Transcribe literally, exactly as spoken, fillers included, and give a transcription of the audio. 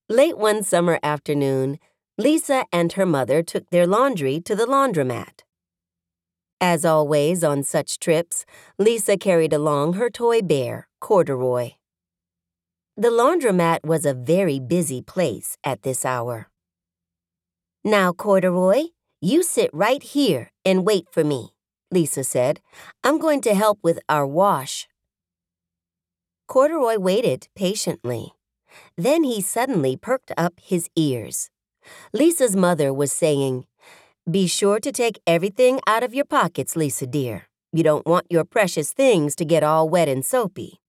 Late one summer afternoon, Lisa and her mother took their laundry to the laundromat. As always on such trips, Lisa carried along her toy bear, Corduroy. The laundromat was a very busy place at this hour. "Now, Corduroy, you sit right here and wait for me," Lisa said. "I'm going to help with our wash." Corduroy waited patiently. Then he suddenly perked up his ears. Lisa's mother was saying, "Be sure to take everything out of your pockets, Lisa dear. You don't want your precious things to get all wet and soapy."